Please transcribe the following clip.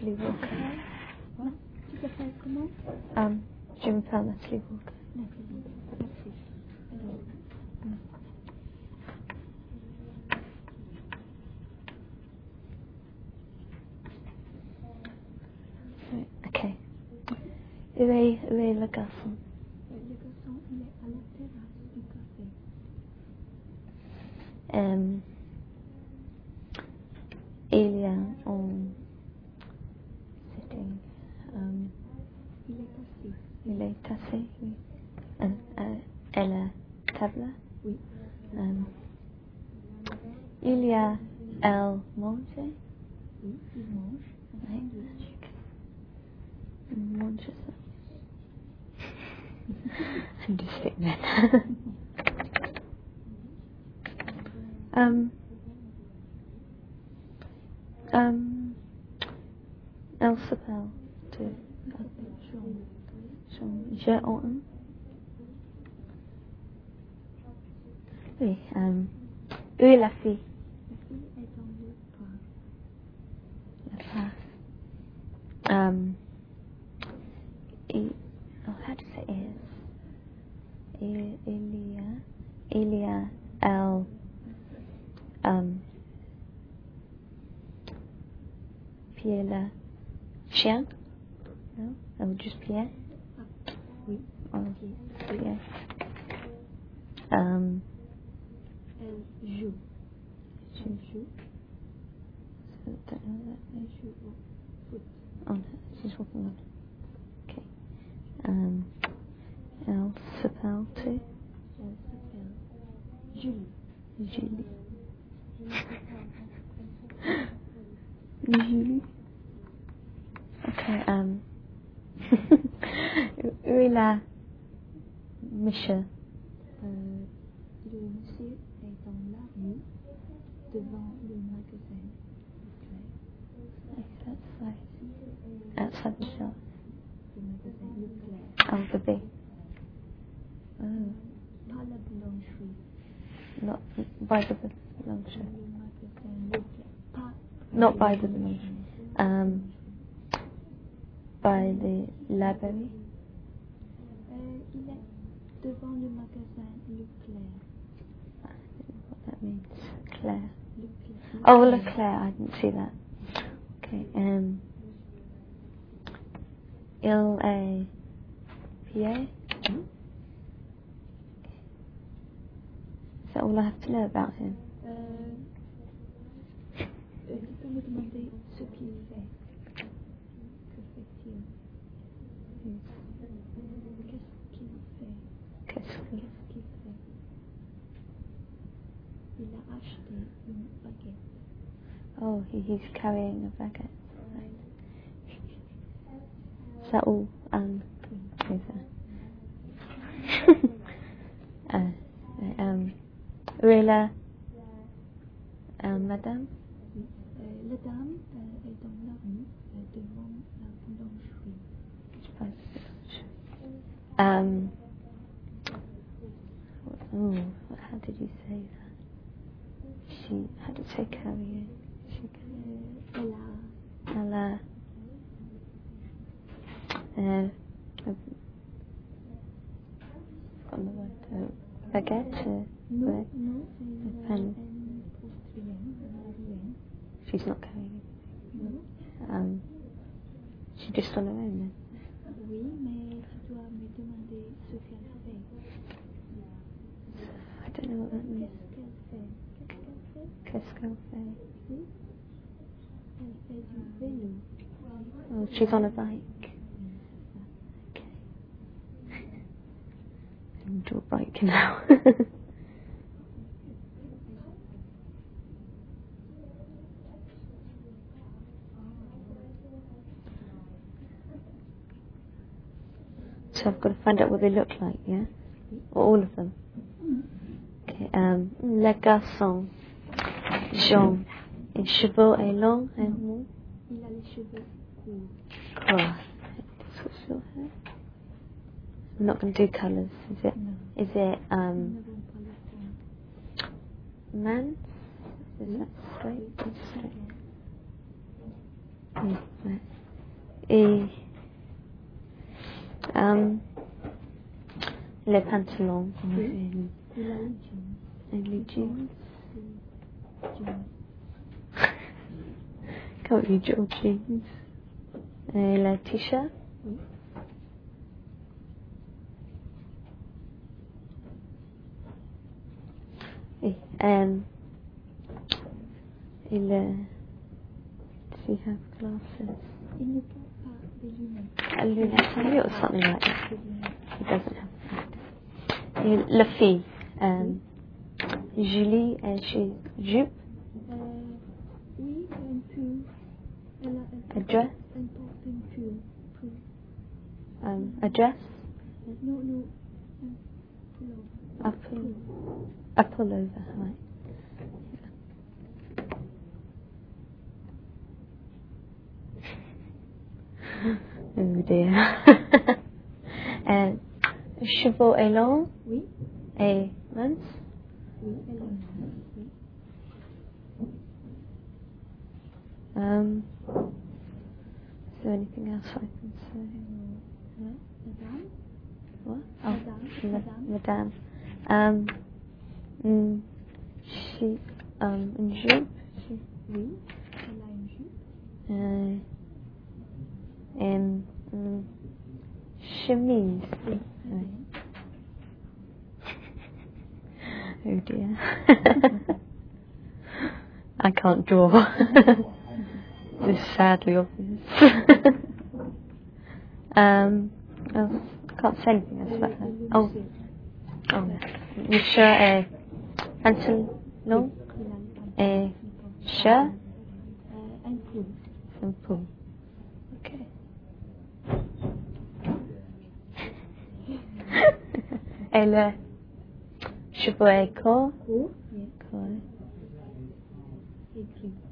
Natalie Walker. What? Tu t'appelles comment? Je m'appelle Natalie Walker. Natalie. Merci. Alors, Ok. Où est le garçon? le garçon, il est à la terrasse du café. Il y a un sitting. Il est assis. Il est assis, oui. Et la table? Oui. Il y a elle mange? Oui, il mange. Oui. Il mange ça. I'm just sitting there. Elle s'appelle tu? Il s'appelle Jean. Jean. Oui. Où est la fille? La fille est dans le parc. La place. How to say is? Il y a elle. Pierre le chien? No? Oh, just Pierre? Oui. Oh, Pierre. Elle joue. Elle joue. So, don't know that. Elle joue au foot. Oh, no, she's walking on. Okay. Elle s'appelle too? Elle s'appelle Julie. Julie. Julie. Okay, où est la monsieur? Le monsieur est dans la rue, devant le magasin Leclerc. Outside the shop. Le magasin Leclerc. Oh, the bee. Oh, Pas la boulangerie. not by the boulangerie. Le magasin Leclerc. Pas Not by the boulangerie. By the library. Il est devant le magasin Leclerc. I don't know what that means. Claire. Leclerc. Oh, Leclerc. I didn't see that. Okay. Il est Pierre. Is that all I have to know about him? Tu peux me demander ce qu'il fait. Que fait-il? Qu'est-ce qu'il fait? Il a acheté une baguette. Oh, he's carrying a baguette. Right. Is that all? Is où est la madame? La dame est dans la rue, devant la boulangerie. How did you say that? How did you say carrying? Elle a on the word baguette? No, pen. Austrienne. She's not carrying No. it. She's just on her own then? Oui, mais tu dois me demander ce qu'elle fait. I don't know what that means. Qu'est-ce qu'elle fait? Oui. Elle fait du vélo. Oh, she's on a bike. Okay. I'm to a bike now. So I've got to find out what they look like, yeah? Or all of them? Okay, le garçon, Jean, les cheveux est long and long? Il a les cheveux courts. Cool. What's your hair? I'm not going to do colours, is it? No. Is it, Nous n'avons pas le temps. man? Is that straight? It's straight. Right. Les pantalons. Oui. Il a les jeans. Et les jeans. Jeans. Quand il dit aux jeans. Et la t-shirt. Oui. Et il does he have glasses? Il ne porte pas des lunettes. Lunettes, maybe or something like that. Des lunettes. He doesn't have that. Et la fille, Julie, elle jupe, Oui, un pull. a dress, Elle porte un pull. a dress, Non, un pull. a pullover, right. Oh dear. Chevaux est long Oui. et mince. Oui, elle est longue. Oui. Is there anything else I can say? Madame. What? Madame. Madame. She, une jupe. Oui, elle a une jupe. Chemise. Oui. Right. Oh dear. I can't draw. This is sadly obvious. I can't say anything else about her. Oh, Monsieur est pantalon et shirt. Un pull. Simple. Okay. Et le cheveux est court. Court. Court. Et gris.